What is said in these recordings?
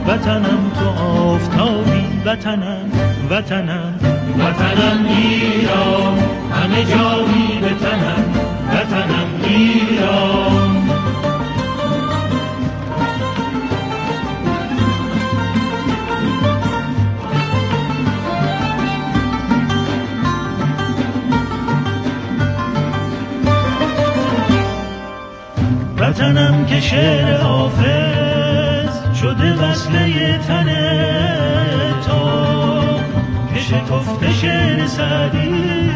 وطنم تو آفتابی، وطنم وطنم وطنم ایران، همه جایی به تنم، وطنم ایران. وطنم که شعر حافظ شده وصله تن تو، که شکفته شعر سعدی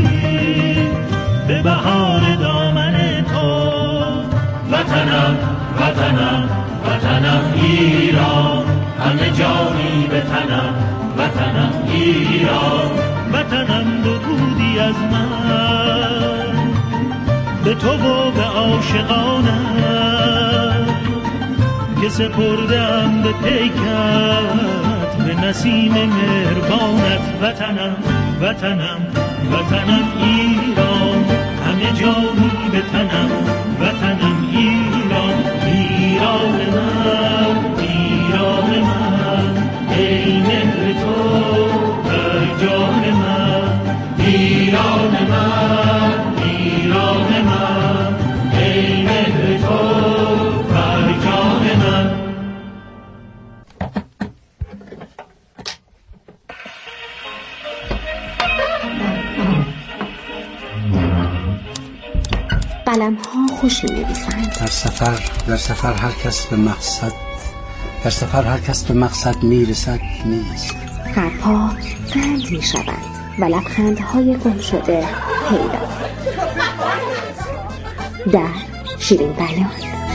به بهار دامن تو. وطنم وطنم وطنم ایران، همه جانی به تنم، وطنم ایران. وطنم درودی از من به تو و به عاشقانم، که سپردم به پیکت به نسیم مهربانت. وطنم وطنم وطنم ایران، همه جانی به تنم، وطنم ایران. ایران من، ایران من، ای مهر تو بر جان من. ایران من، ایران من، ای مهر تو بر جان من. قلم ها خوش می‌نویسند. در سفر هر کس به مقصد میرسد نیست. حرفها قند می‌شوند و لبخندهای گم شده پیدا. در شیرین بیان.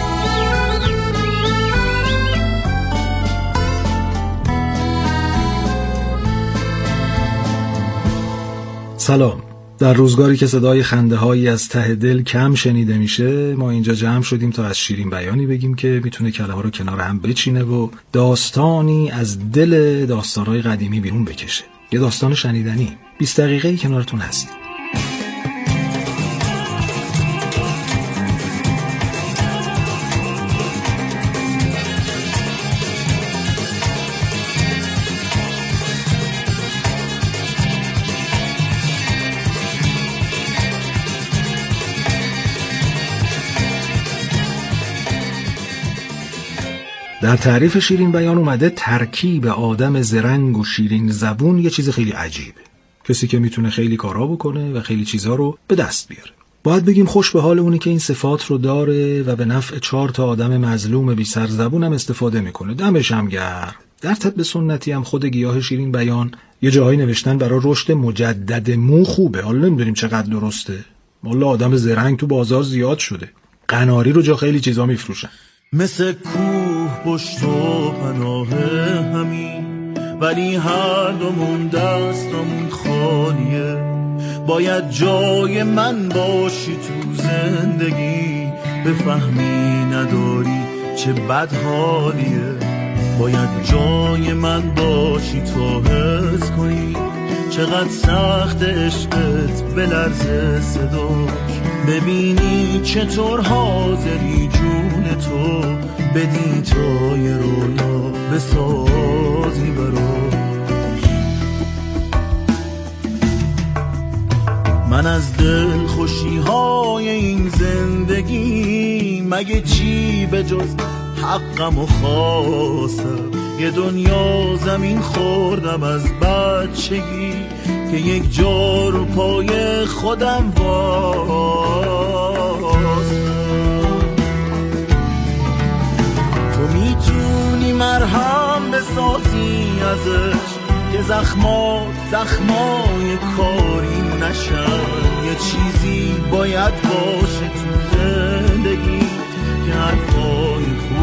سلام. در روزگاری که صدای خنده‌هایی از ته دل کم شنیده میشه، ما اینجا جمع شدیم تا از شیرین بیانی بگیم که میتونه کله‌ها رو کنار هم بچینه و داستانی از دل داستان‌های قدیمی بیرون بکشه. یه داستان شنیدنی. 20 دقیقه‌ای کنارتون هست. در تعریف شیرین بیان اومده ترکیب آدم زرنگ و شیرین زبون یه چیز خیلی عجیبه. کسی که میتونه خیلی کارا بکنه و خیلی چیزا رو به دست بیاره. باید بگیم خوش به حال اونی که این صفات رو داره و به نفع 4 تا آدم مظلوم بی سر زبون هم استفاده میکنه. دمش هم گرم. در طب سنتی هم خود گیاه شیرین بیان یه جاهایی نوشتن برای رشد مجدد مو خوبه. حالا نمیدونیم چقدر درسته. والله آدم زرنگ تو بازار زیاد شده. قناری رو جا خیلی چیزا میفروشن. مثل کوه پشت و پناه همین، ولی هر دومون دستمون خالیه. باید جای من باشی تو زندگی، بفهمی نداری چه بد حالیه. باید جای من باشی تا حس کنی چقدر سخت عشقت بلرزه صداش. ببینی چطور حاضری جون تو بدی تا یه رویا بسازی براش. من از دل خوشی های این زندگی مگه چی به جز حقم و خواستم. یه دنیا زمین خوردم از بچگی که یک جا رو پای خودم واسم. تو میتونی مرهم بسازی ازش که زخمای کاری نشن. یه چیزی باید باشه تو زندگی که حرفای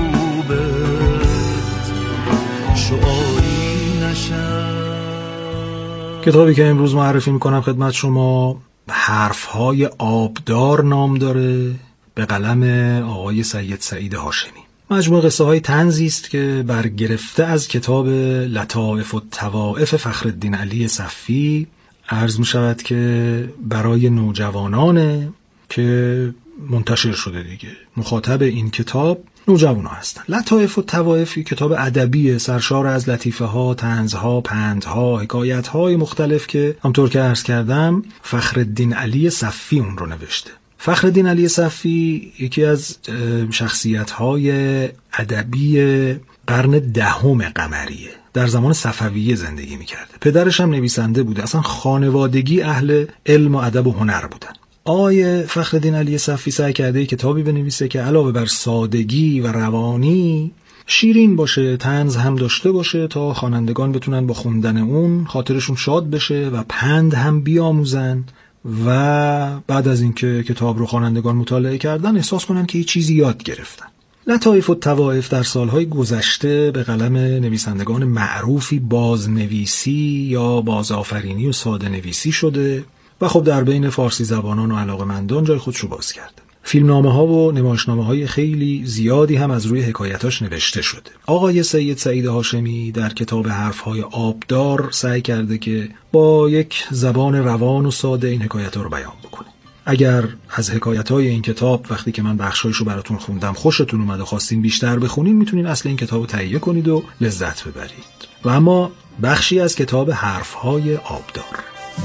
خوبت شعاری نشن. کتابی که امروز معرفی میکنم خدمت شما حرفهای آبدار نام داره، به قلم آقای سید سعید هاشمی. مجموعه قصه های طنزی است که برگرفته از کتاب لطائف و طوائف فخرالدین علی صفی. عرض می شود که برای نوجوانانه که منتشر شده دیگه. مخاطب این کتاب نوجوانا هستن. لطایف و طوایف کتاب ادبی سرشار از لطیفه ها، طنزها، پندها، حکایت های مختلف که همطور که عرض کردم فخرالدین علی صفی اون رو نوشته. فخرالدین علی صفی یکی از شخصیت های ادبی قرن 10 قمریه. در زمان صفویه زندگی میکرده. پدرش هم نویسنده بوده. اصلا خانوادگی اهل علم و ادب و هنر بودن. آقای فخرالدین علی صفی سعی کرده کتابی بنویسه که علاوه بر سادگی و روانی شیرین باشه، طنز هم داشته باشه تا خوانندگان بتونن با خوندن اون خاطرشون شاد بشه و پند هم بیاموزن و بعد از اینکه کتاب رو خوانندگان مطالعه کردن احساس کنن که یه چیزی یاد گرفتن. لطایف و طوایف در سالهای گذشته به قلم نویسندگان معروفی بازنویسی یا بازآفرینی و ساده نویسی شده و خب در بین فارسی زبانان و علاقه‌مندان جای خودش رو باز کرده. فیلمنامه‌ها و نمایشنامه‌های خیلی زیادی هم از روی حکایتاش نوشته شده. آقای سید سعید هاشمی در کتاب حرف‌های آبدار سعی کرده که با یک زبان روان و ساده این حکایت‌ها رو بیان بکنه. اگر از حکایت‌های این کتاب وقتی که من بخشایش رو براتون خوندم خوشتون اومد و خواستین بیشتر بخونین میتونین اصل این کتاب رو تهیه کنید و لذت ببرید. و اما بخشی از کتاب حرف‌های آبدار.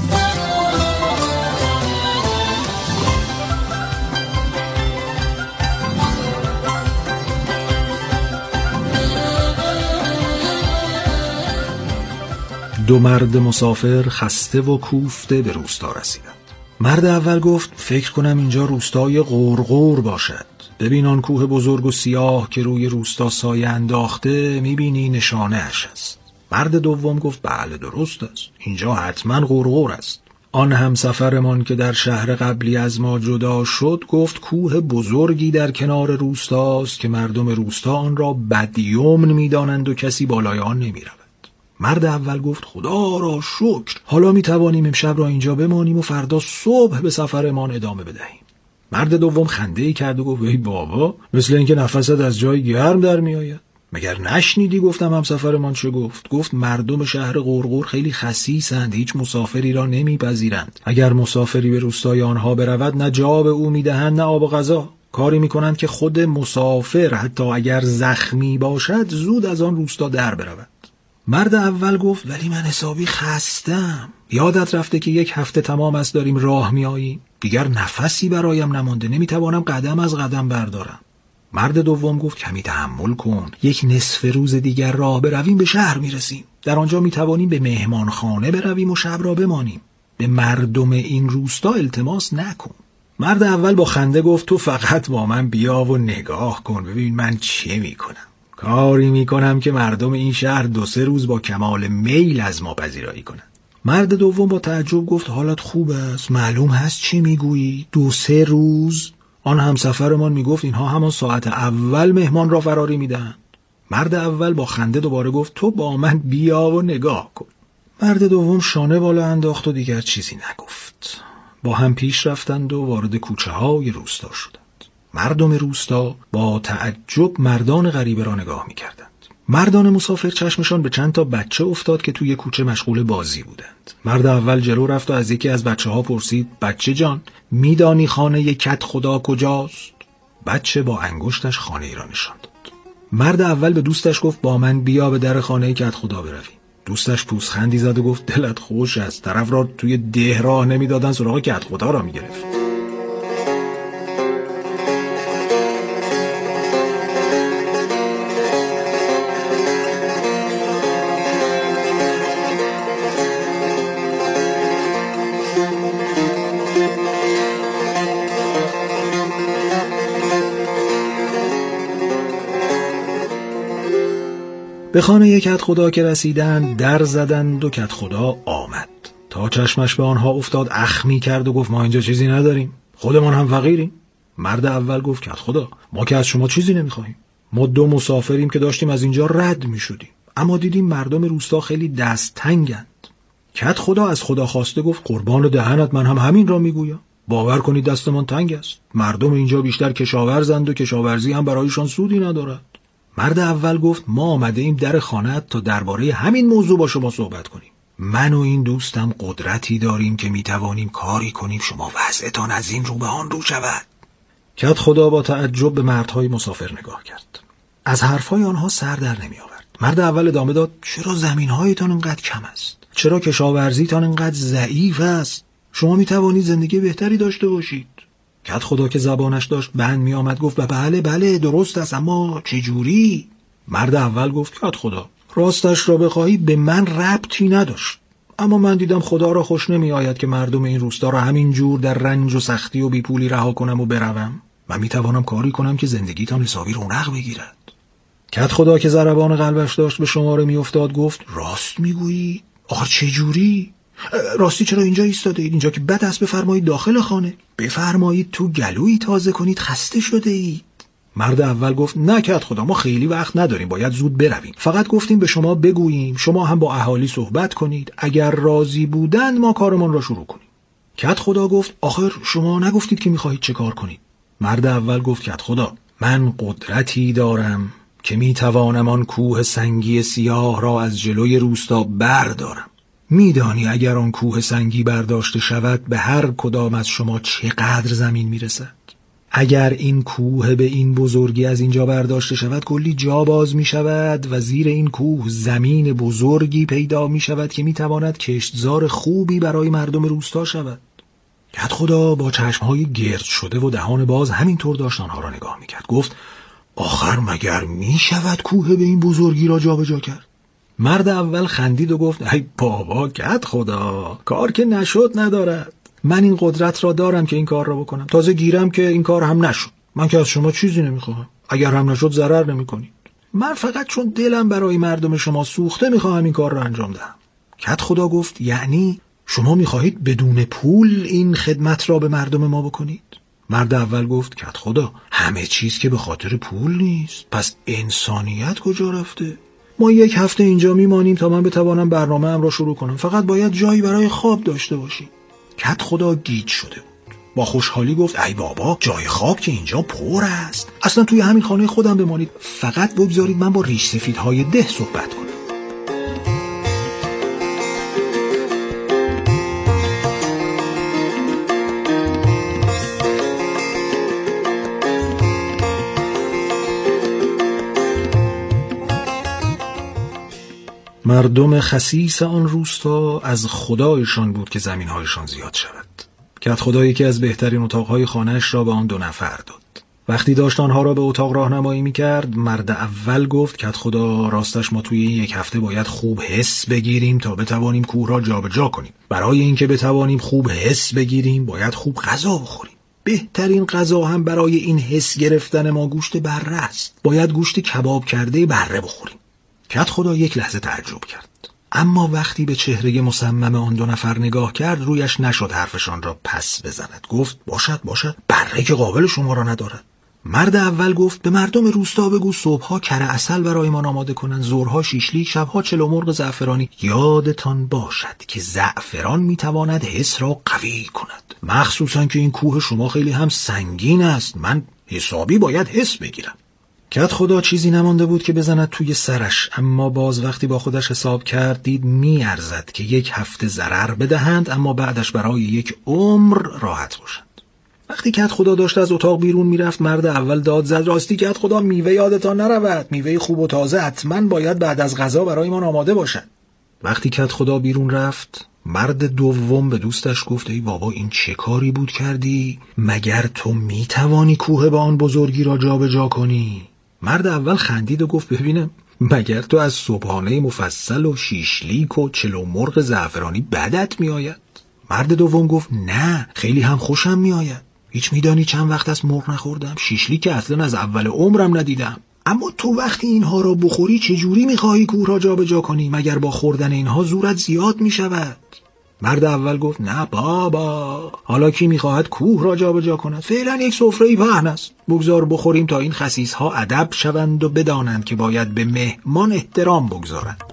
دو مرد مسافر خسته و کوفته به روستا رسیدند. مرد اول گفت فکر کنم اینجا روستای غورغور باشد. ببین آن کوه بزرگ و سیاه که روی روستا سایه انداخته میبینی نشانه اش است. مرد دوم گفت بله درست است. اینجا حتما غورغور است. آن همسفرمان که در شهر قبلی از ما جدا شد گفت کوه بزرگی در کنار روستاست که مردم روستا آن را بدیمن میدانند و کسی بالای آن نمیرود. مرد اول گفت خدا را شکر، حالا می توانیم امشب را اینجا بمانیم و فردا صبح به سفرمان ادامه بدهیم. مرد دوم خنده‌ای کرد و گفت ای بابا، مثل اینکه نفست از جای گرم در می آید. مگر نشنیدی گفتم همسفرمان چه گفت؟ گفت مردم شهر غورغور خیلی خسیسند، هیچ مسافری را نمیپذیرند. اگر مسافری به روستای آنها برود نه جا به او میدهند نه آب و غذا. کاری میکنند که خود مسافر حتی اگر زخمی باشد زود از آن روستا در برود. مرد اول گفت ولی من حسابی خستم. یادت رفته که 1 هفته تمام است داریم راه میاییم. دیگر نفسی برایم نمانده، نمیتوانم قدم از قدم بردارم. مرد دوم گفت کمی تحمل کن، 1 نصف روز دیگر راه برویم به شهر میرسیم. در آنجا میتوانیم به مهمانخانه برویم و شب را بمانیم. به مردم این روستا التماس نکن. مرد اول با خنده گفت تو فقط با من بیا و نگاه کن ببین من چه میکنم. کاری میکنم که مردم این شهر 2-3 روز با کمال میل از ما پذیرایی کنند. مرد دوم با تعجب گفت حالت خوب است، معلوم هست چی میگویی؟ 2-3 روز؟ آن همسفرمان میگفت اینها همان ساعت اول مهمان را فراری میدهند. مرد اول با خنده دوباره گفت تو با من بیا و نگاه کن. مرد دوم شانه بالا انداخت و دیگر چیزی نگفت. با هم پیش رفتند و وارد کوچه های روستا شدند. مردم روستا با تعجب مردان غریبه را نگاه می‌کردند. مردان مسافر چشمشان به چند تا بچه افتاد که توی کوچه مشغول بازی بودند. مرد اول جلو رفت و از یکی از بچه‌ها پرسید بچه جان میدانی خانه کت خدا کجاست؟ بچه با انگشتش خانه‌ای را نشان داد. مرد اول به دوستش گفت با من بیا به در خانه کت خدا برویم. دوستش پوزخندی زد و گفت دلت خوش است، طرف را توی ده راه نمیدادن سراغ کت خدا را میگرفت. به خانه کت خدا که رسیدند در زدند و کت خدا آمد. تا چشمش به آنها افتاد اخمی کرد و گفت ما اینجا چیزی نداریم، خودمان هم فقیریم. مرد اول گفت کت خدا ما که از شما چیزی نمیخواهیم، ما 2 مسافریم که داشتیم از اینجا رد میشدیم، اما دیدیم مردم روستا خیلی دست تنگند. کت خدا از خدا خواسته گفت قربان دهنت من هم همین را میگویم، باور کنید دستمان تنگ است، مردم اینجا بیشتر کشاورزند و کشاورزی هم برایشان سودی ندارد. مرد اول گفت ما آمده ایم در خانه‌ات تا درباره همین موضوع با شما صحبت کنیم. من و این دوستم قدرتی داریم که میتوانیم کاری کنیم شما وضعتان از این رو به آن رو شود. کد خدا با تعجب به مردهای مسافر نگاه کرد. از حرفهای آنها سر در نمی آورد. مرد اول ادامه داد: چرا زمینهایتان انقدر کم است؟ چرا کشاورزیتان انقدر ضعیف است؟ شما می توانید زندگی بهتری داشته باشید. کد خدا که زبانش داشت بند می آمد گفت: بله درست است، اما چجوری؟ مرد اول گفت: کد خدا، راستش را بخواهی به من ربطی نداشت، اما من دیدم خدا را خوش نمی آید که مردم این روستا را همین جور در رنج و سختی و بی پولی رها کنم و بروم. من می توانم کاری کنم که زندگیتان حسابی رونق بگیرد. کد خدا که ضربان قلبش داشت به شماره می افتاد گفت: راست می گویی؟ آخر چجوری؟ راستی چرا اینجا ایستاده اید؟ اینجا که بد است بفرمایید داخل خانه. بفرمایید تو گلویی تازه کنید، خسته شده اید. مرد اول گفت: نه کد خدا، ما خیلی وقت نداریم، باید زود برویم. فقط گفتیم به شما بگوییم، شما هم با اهالی صحبت کنید، اگر راضی بودند ما کارمان را شروع کنیم. کد خدا گفت: آخر شما نگفتید که می‌خواهید چه کار کنید؟ مرد اول گفت: کد خدا، من قدرتی دارم که میتوانم آن کوه سنگی سیاه را از جلوی روستا بردارم. میدانی اگر آن کوه سنگی برداشته شود به هر کدام از شما چقدر زمین میرسد؟ اگر این کوه به این بزرگی از اینجا برداشته شود کلی جا باز می شود و زیر این کوه زمین بزرگی پیدا می شود که می تواند کشتزار خوبی برای مردم روستا شود. کد خدا با چشمهای گرد شده و دهان باز همینطور داشت آنها را نگاه می کرد. گفت: آخر مگر می شود کوه به این بزرگی را جا به جا کرد؟ مرد اول خندید و گفت: ای بابا کد خدا، کار که نشد ندارد. من این قدرت را دارم که این کار را بکنم. تازه گیرم که این کار هم نشد. من که از شما چیزی نمیخواهم. اگر هم نشد ضرر نمیکنید. من فقط چون دلم برای مردم شما سوخته میخواهم این کار را انجام دهم. کد خدا گفت: یعنی شما میخواهید بدون پول این خدمت را به مردم ما بکنید؟ مرد اول گفت: کد خدا، همه چیز که به خاطر پول نیست. پس انسانیت کجا رفته؟ ما 1 هفته اینجا میمانیم تا من بتوانم برنامه‌ام را شروع کنم. فقط باید جایی برای خواب داشته باشیم. کد خدا گیج شده بود. با خوشحالی گفت: ای بابا، جای خواب که اینجا پر است. اصلا توی همین خانه خودم بمانید. فقط بگذارید من با ریش سفیدهای ده صحبت کنم. مردم خسیس آن روستا از خدایشان بود که زمینهایشان زیاد شود. کد خدا یکی از بهترین اتاقهای خانه‌اش را به آن 2 نفر داد. وقتی داشت آنها را به اتاق راهنمایی می‌کرد، مرد اول گفت: کد خدا، راستش ما توی 1 هفته باید خوب حس بگیریم تا بتوانیم کوه را جابجا کنیم. برای اینکه بتوانیم خوب حس بگیریم باید خوب غذا بخوریم. بهترین غذا هم برای این حس گرفتن ما گوشت بره است. باید گوشت کباب کرده بره بخوریم. کد خدا 1 لحظه تعجب کرد، اما وقتی به چهره مصمم آن 2 نفر نگاه کرد رویش نشد حرفشان را پس بزند. گفت: باشد، بره که قابل شما را ندارد. مرد اول گفت: به مردم روستا بگو صبحها کره عسل برای ما آماده کنند، ظهرها شیشلیک، شبها چلومرغ زعفرانی. یادتان باشد که زعفران میتواند حس را قوی کند، مخصوصا که این کوه شما خیلی هم سنگین است. من حسابی باید حس بگیرم. کد خدا چیزی نمانده بود که بزند توی سرش، اما باز وقتی با خودش حساب کرد دید میارزد که 1 هفته ضرر بدهند اما بعدش برای 1 عمر راحت باشند. وقتی کد خدا داشت از اتاق بیرون میرفت، مرد اول داد زد: راستی کد خدا، میوه یادتان نرود. میوه خوب و تازه حتما باید بعد از غذا برای ما آماده باشد. وقتی کد خدا بیرون رفت، مرد دوم به دوستش گفت: ای بابا، این چه کاری بود کردی؟ مگر تو میتوانی کوه با آن بزرگی را جابجا کنی؟ مرد اول خندید و گفت: ببینم، مگر تو از صبحانه مفصل و شیشلیک و چلومرغ زعفرانی بدت میآید؟ مرد دوم گفت: نه، خیلی هم خوشم میآید. هیچ میدانی چند وقت از مرغ نخوردم؟ شیشلیک که اصلا از اول عمرم ندیدم. اما تو وقتی اینها را بخوری چجوری میخواهی کوه را جابجا کنی؟ مگر با خوردن اینها زورت زیاد میشود؟ مرد اول گفت: نه بابا، حالا کی میخواهد کوه را جابجا کند؟ فعلا 1 سفره پهن است. بگذار بخوریم تا این خسیس‌ها ادب شوند و بدانند که باید به مهمان احترام بگذارند.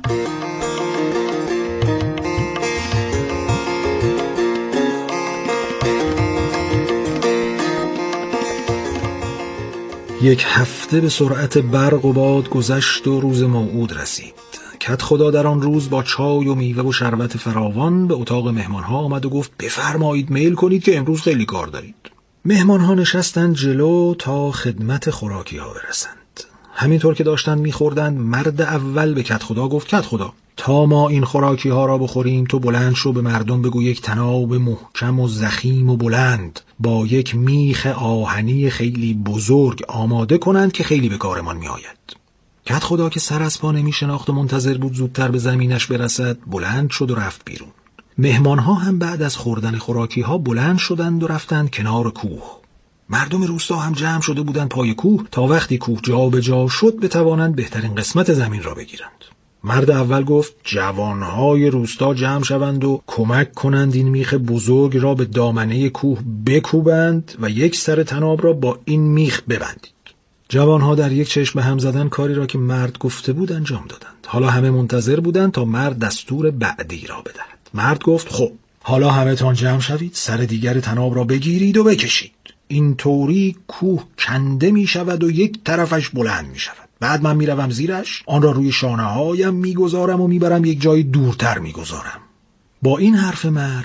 یک هفته به سرعت برق و باد گذشت و روز موعود رسید. کد خدا در آن روز با چای و میوه و شربت فراوان به اتاق مهمانها آمد و گفت: بفرمایید میل کنید که امروز خیلی کار دارید. مهمان ها نشستند جلو تا خدمت خوراکی ها برسند. همینطور که داشتن میخوردند مرد اول به کدخدا گفت کدخدا تا ما این خوراکی ها را بخوریم تو بلند شو به مردم بگو یک طناب محکم و ضخیم و بلند با یک میخ آهنی خیلی بزرگ آماده کنند که خیلی به کارمان می آید. کدخدا که سر از پا نمی شناخت و منتظر بود زودتر به زمینش برسد بلند شد و رفت بیرون. مهمان ها هم بعد از خوردن خوراکی ها بلند شدند و رفتند کنار کوه. مردم روستا هم جمع شده بودند پای کوه تا وقتی کوه جا به جا شد بتوانند بهترین قسمت زمین را بگیرند. مرد اول گفت جوانهای روستا جمع شوند و کمک کنند این میخ بزرگ را به دامنه کوه بکوبند و یک سر طناب را با این میخ ببندید. جوانها در یک چشم به هم زدن کاری را که مرد گفته بود انجام دادند. حالا همه منتظر بودند تا مرد دستور بعدی را بدهد. مرد گفت خب حالا همه تان جمع شوید، سر دیگر طناب را بگیرید و بکشید. این طوری کوه کنده می شود و یک طرفش بلند می شود. بعد من می روم زیرش، آن را روی شانه هایم می گذارم و می برم یک جای دورتر می گذارم. با این حرف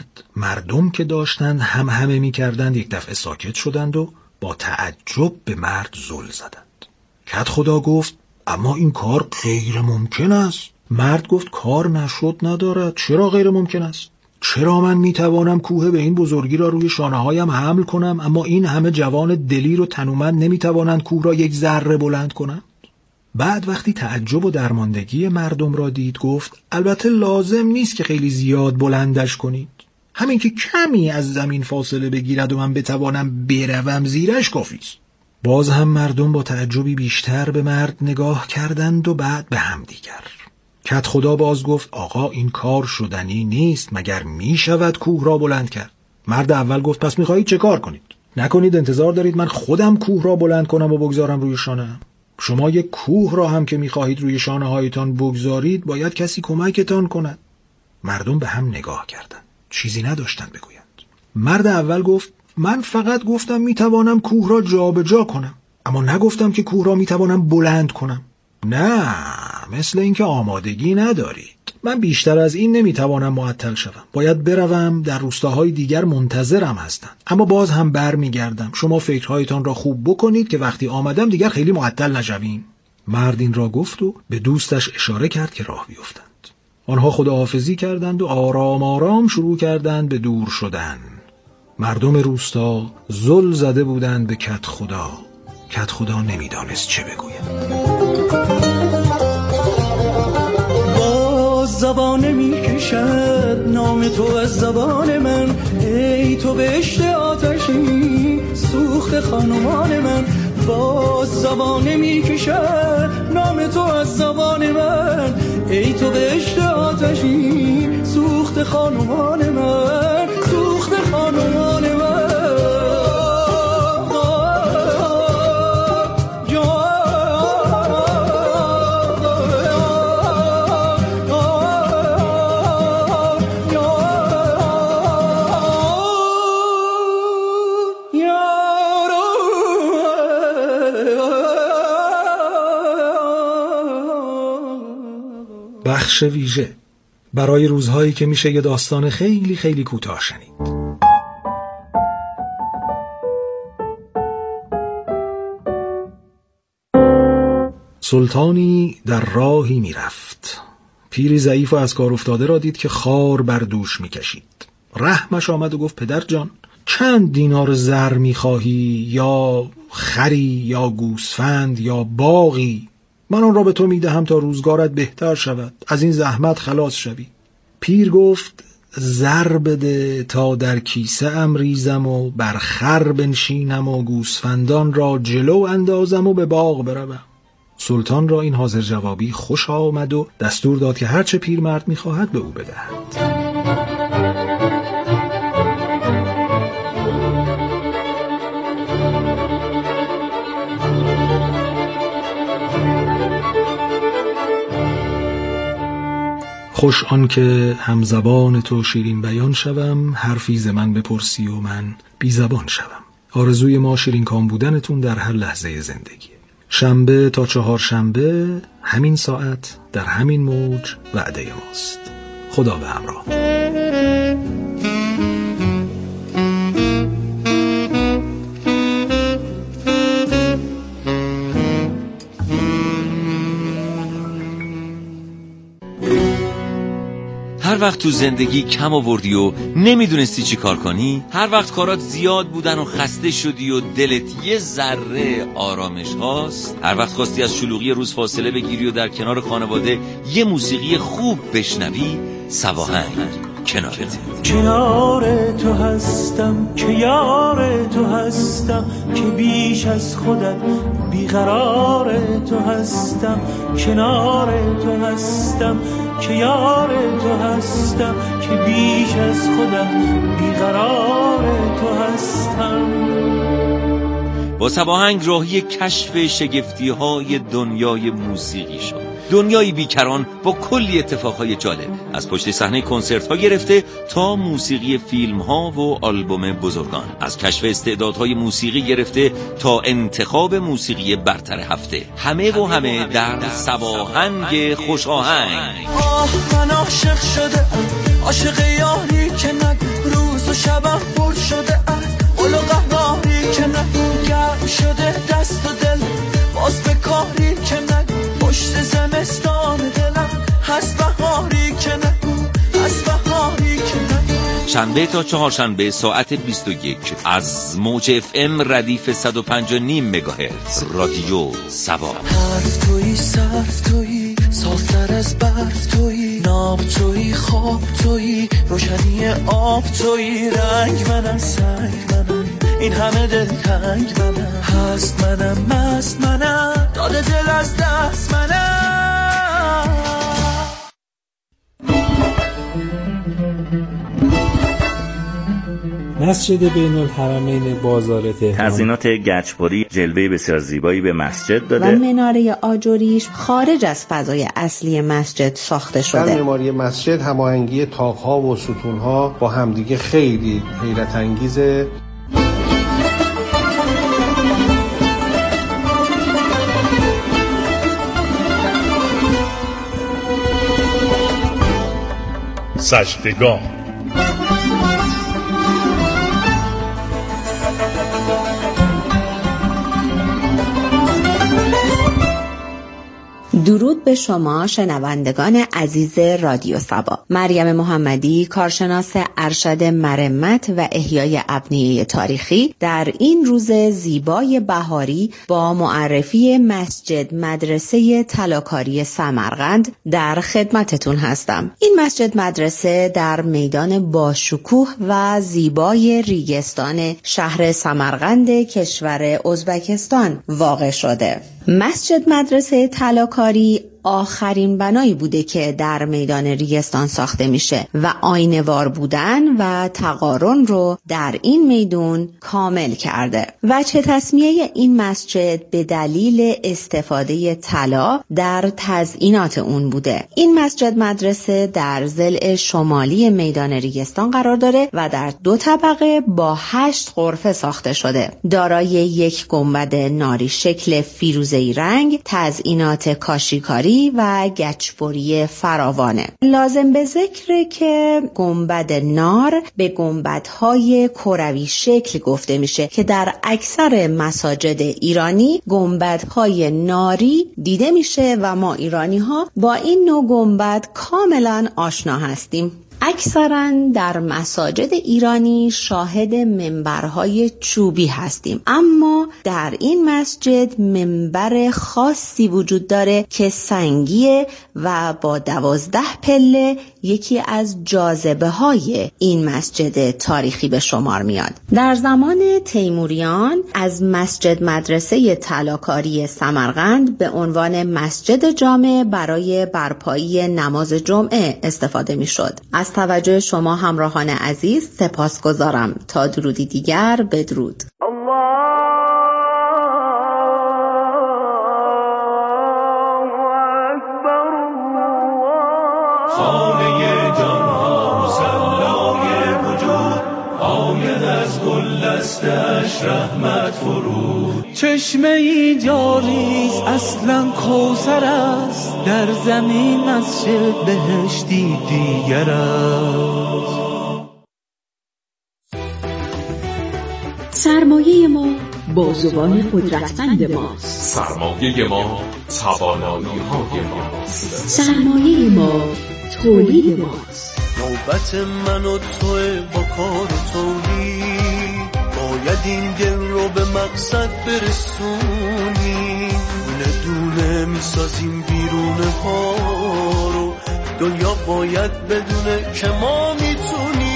مردم که داشتند همه می کردند یک دفعه ساکت شدند و با تعجب به مرد زل زدند. کدخدا گفت اما این کار غیر ممکن است. مرد گفت کار نشد ندارد. چرا غیر ممکن است؟ چرا من میتوانم کوه به این بزرگی را روی شانه هایم حمل کنم اما این همه جوان دلیر و تنومند نمیتوانند کوه را یک ذره بلند کنند؟ بعد وقتی تعجب و درماندگی مردم را دید گفت البته لازم نیست که خیلی زیاد بلندش کنید. همین که کمی از زمین فاصله بگیرد و من بتوانم بروم زیرش کافی است. باز هم مردم با تعجبی بیشتر به مرد نگاه کردند و بعد به هم دیگر. کدخدا باز گفت آقا این کار شدنی نیست، مگر می شود کوه را بلند کرد؟ مرد اول گفت پس میخواهید چه کار کنید؟ نکنید انتظار دارید من خودم کوه را بلند کنم و بگذارم روی شانه‌ام. شما یک کوه را هم که میخواهید روی شانه هایتان بگذارید باید کسی کمکتان کند. مردم به هم نگاه کردند، چیزی نداشتند بگویند. مرد اول گفت من فقط گفتم میتوانم کوه را جابجا کنم، اما نگفتم که کوه را میتوانم بلند کنم. نه، مثل اینکه آمادگی ندارید. من بیشتر از این نمیتوانم معطل شوم. باید بروم، در روستاهای دیگر منتظرم هستند. اما باز هم برمیگردم. شما فکرهایتان را خوب بکنید که وقتی آمدم دیگر خیلی معطل نشویم. مرد این را گفت و به دوستش اشاره کرد که راه بیفتند. آنها خداحافظی کردند و آرام آرام شروع کردند به دور شدن. مردم روستا زل زده بودند به کدخدا. کدخدا نمیدانست چه بگوید. زبانه میکشد نام تو از زبان من، ای تو بهشت آتشی سوخت خانمان من. باز زبانه میکشد نام تو از زبان من، ای تو بهشت آتشی سوخت خانمان من، سوخت خانمان من. بخش ویژه برای روزهایی که میشه یه داستان خیلی خیلی کوتاه شنید. سلطانی در راهی میرفت. پیری ضعیف و از کار افتاده را دید که خار بر دوش میکشید. رحمش آمد و گفت پدر جان چند دینار زر میخواهی یا خری یا گوسفند یا باغی؟ من آن را به تو میدهم تا روزگارت بهتر شود، از این زحمت خلاص شوی. پیر گفت زر بده تا در کیسه ام ریزم و بر خر بنشینم و گوسفندان را جلو اندازم و به باغ بروم. سلطان را این حاضر جوابی خوش آمد و دستور داد که هرچه پیرمرد میخواهد به او بدهد. خوش آن که همزبان تو شیرین بیان شوم، حرفی ز من بپرسی و من بی زبان شوم. آرزوی ما شیرین کام بودنتون در هر لحظه زندگی. شنبه تا چهارشنبه همین ساعت در همین موج وعده ماست. خدا به همراه. هر وقت تو زندگی کم آوردی و نمیدونستی چی کار کنی، هر وقت کارات زیاد بودن و خسته شدی و دلت یه ذره آرامش هاست، هر وقت خواستی از شلوغی روز فاصله بگیری و در کنار خانواده یه موسیقی خوب بشنوی، سواهنگ کنارت. کنار تو هستم که یار تو هستم، که بیش از خودت بیقرار تو هستم. کنار تو هستم که یار تو هستم، که بیش از خودت بیقرار تو هستم. با سواهنگ راهی کشف شگفتی‌های دنیای موسیقی شد. دنیای بیکران با کلی اتفاقهای جالب، از پشت صحنه کنسرت‌ها گرفته تا موسیقی فیلم‌ها و آلبوم بزرگان، از کشف استعدادهای موسیقی گرفته تا انتخاب موسیقی برتر هفته، همه در سواهنگ خوشاهنگ. من عاشق شده، عاشق یاری که نگو روز و شبم پر شده، قول و قهاری که نگو گرم شده دست و دل، باز به کاری که نگو پشت زمستان دلم هست بهاری که نگو، هست بهاری که نگو. شنبه تا چهارشنبه ساعت 21 از موج FM ردیف 105.5 مگاهرتز رادیو سوا. حرف تویی، صرف تویی، صافتر از برف تویی، ناب تویی، خواب تویی، روشنی آب تویی، رنگ منم، سنگ منم، این همه دل تنگ منم، هست منم، مست منم، داده دل از دست منم. مسجد بین الحرمین بازار تهران تزیینات گچبری جلوه بسیار زیبایی به مسجد داده و مناره آجریش خارج از فضای اصلی مسجد ساخته شده. در معماری مسجد هماهنگی طاق‌ها و ستون‌ها با همدیگه خیلی حیرت انگیزه. سجدگاه درود به شما شنوندگان عزیز رادیو سبا. مریم محمدی، کارشناس ارشد مرمت و احیای ابنیه تاریخی، در این روز زیبای بهاری با معرفی مسجد مدرسه طلاکاری سمرقند در خدمتتون هستم. این مسجد مدرسه در میدان باشکوه و زیبای ریگستان شهر سمرقند کشور ازبکستان واقع شده. مسجد مدرسه طلاکاری آخرین بنایی بوده که در میدان ریگستان ساخته میشه و آینه‌وار بودن و تقارن رو در این میدان کامل کرده. وجه تسمیه این مسجد به دلیل استفاده طلا در تزیینات اون بوده. این مسجد مدرسه در ضلع شمالی میدان ریگستان قرار داره و در 2 طبقه با 8 غرفه ساخته شده. دارای یک گنبد ناری شکل فیروزه‌ای رنگ، تزیینات کاشیکاری و گچبری فراوانه. لازم به ذکره که گنبد نار به گنبدهای کروی شکل گفته میشه که در اکثر مساجد ایرانی گنبدهای ناری دیده میشه و ما ایرانی ها با این نوع گنبد کاملا آشنا هستیم. اکثراً در مساجد ایرانی شاهد منبرهای چوبی هستیم، اما در این مسجد منبر خاصی وجود داره که سنگیه و با 12 پله یکی از جاذبه های این مسجد تاریخی به شمار میاد. در زمان تیموریان از مسجد مدرسه طلاکاری سمرقند به عنوان مسجد جامع برای برپایی نماز جمعه استفاده میشد. از توجه شما همراهان عزیز سپاسگزارم. تا درودی دیگر بدرود. خانه جانها مسلای وجود آید از گل دستش رحمت فرود. چشمه ای جاریست اصلا کوثر است، در زمین مسجد بهشتی دیگر است. سرمایه ما بازوان قدرتمند ماست. سرمایه ما توانایی های ماست. سرمایه ما تولید ماست. نوبت من و توه با کار و تولید، باید این دل رو به مقصد برسونیم. دونه دونه میسازیم بیرون ها رو، دنیا باید بدونه که ما میتونیم.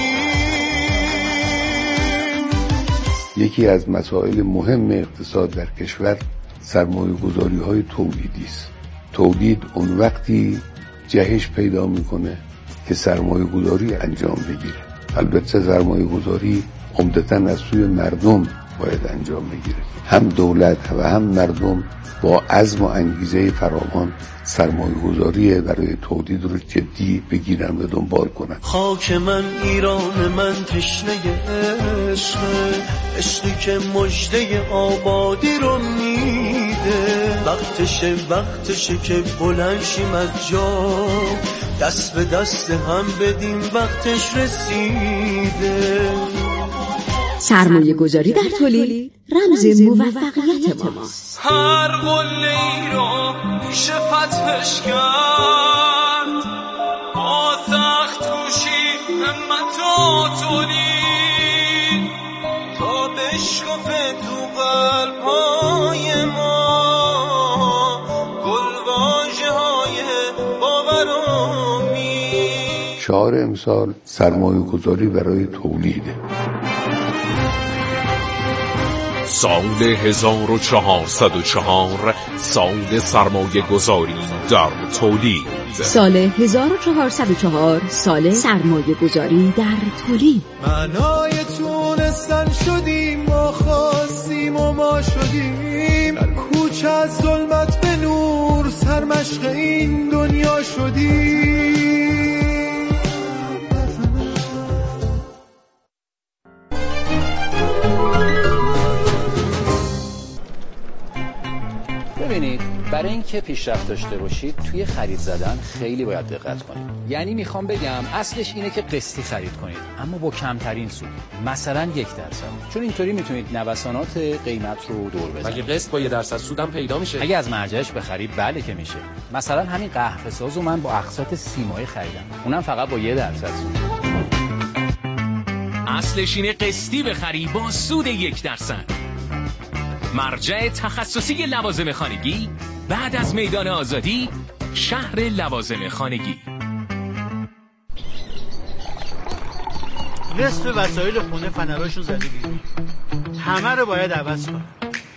یکی از مسائل مهم اقتصاد در کشور سرمایه‌گذاری‌های تولیدی است. تولید اون وقتی جهش پیدا میکنه که سرمایه‌گذاری انجام بگیره. البته سرمایه‌گذاری عمدتاً از سوی مردم باید انجام بگیره. هم دولت و هم مردم با عزم و انگیزه فراوان سرمایه‌گذاری برای تولید رو جدی بگیرن و دنبال کنن. خاک من ایران من تشنه عشقه، عشقی که مژده آبادی رو میده. وقتشه که بلند شیم از جا، دست به دست هم بدیم وقتش رسیده. سرمایه گذاری در تولید رمز موفقیت ماست. هر قله‌ای رو میشه فتحش کرد، با سخت کوشی همت و تولید، تا بشکفه تو قلب‌های ما گلواژه‌های باور و امید. شعار امسال سرمایه‌گذاری برای تولیده. سال 1404 سال سرمایه گذاری در تولید. سال 1404 سال سرمایه گذاری در تولید. معنای تونستن شدیم، ما خواستیم و ما شدیم. در کوچه از ظلمت به نور، سرمشق این دنیا شدیم. ببینید، برای اینکه پیشرفت داشته باشید توی خرید زدن خیلی باید دقت کنید. یعنی میخوام بگم اصلش اینه که قسطی خرید کنید، اما با کمترین سود، مثلا 1%، چون اینطوری میتونید نوسانات قیمت رو دور بزنید. مگه قسط با 1% سودم پیدا میشه؟ اگه از مرجعش بخرید بله که میشه. مثلا همین قهوه سازو من با اقساط 3 ماهه خریدم، اونم فقط با 1% سود. اصلش اینه قسطی بخری با سود 1%. مرجع تخصصی لوازم خانگی بعد از میدان آزادی، شهر لوازم خانگی. نصف وسایل خونه فنراشون زده بیرون، همه رو باید عوض کنم.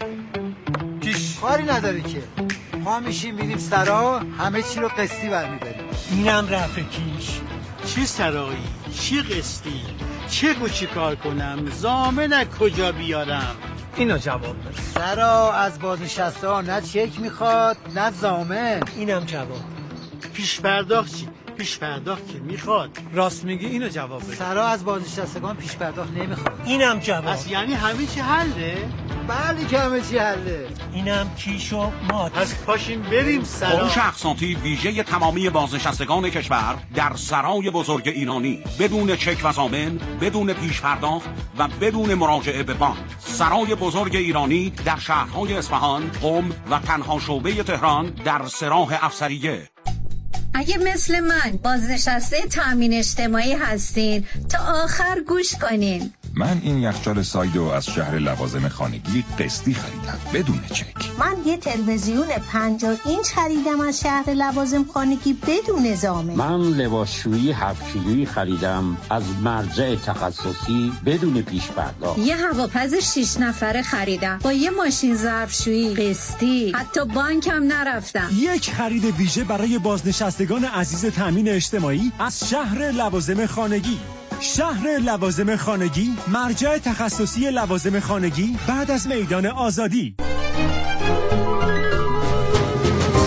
کاری نداری که ما میشیم میریم سرا، همه چی رو قسطی برمیداریم. اینم رفع کیش. چی سرایی، چی قسطی، چه چی کار کنم، ضامن کجا بیارم؟ اینو جواب بده. سرا از بازنشسته ها نه چک میخواد نه ضامن. اینم جواب. پیش پرداخت چی؟ پیش پرداخت که میخواد. راست میگی، اینو جواب بده. سرا از بازنشستگان پیش پرداخت نمیخواد. اینم جواب. پس یعنی همه چی حله؟ بله که همه چی حله. اینم کیش و مات. پس پاشیم بریم سرا. فروش اقساطی ویژه تمامی بازنشستگان کشور در سرای بزرگ ایرانی، بدون چک و ضامن، بدون پیش پرداخت و بدون مراجعه به بانک. سرای بزرگ ایرانی در شهرهای اصفهان، قم و تنها شعبه تهران در سراح افسریه. اگه مثل من بازنشسته تامین اجتماعی هستین تا آخر گوش کنین. من این یخچال سایدو از شهر لوازم خانگی قسطی خریدم بدون چک. من یه تلویزیون 50 اینچ خریدم از شهر لوازم خانگی بدون ضامن. من لباسشویی 7 کیلویی خریدم از مرجع تخصصی بدون پیش پرداخت. یه هواپز 6 نفره خریدم با یه ماشین ظرفشویی قسطی، حتی بانکم نرفتم. یک خرید ویژه برای بازنشستگان عزیز تامین اجتماعی از شهر لوازم خانگی. شهر لوازم خانگی، مرجع تخصصی لوازم خانگی بعد از میدان آزادی.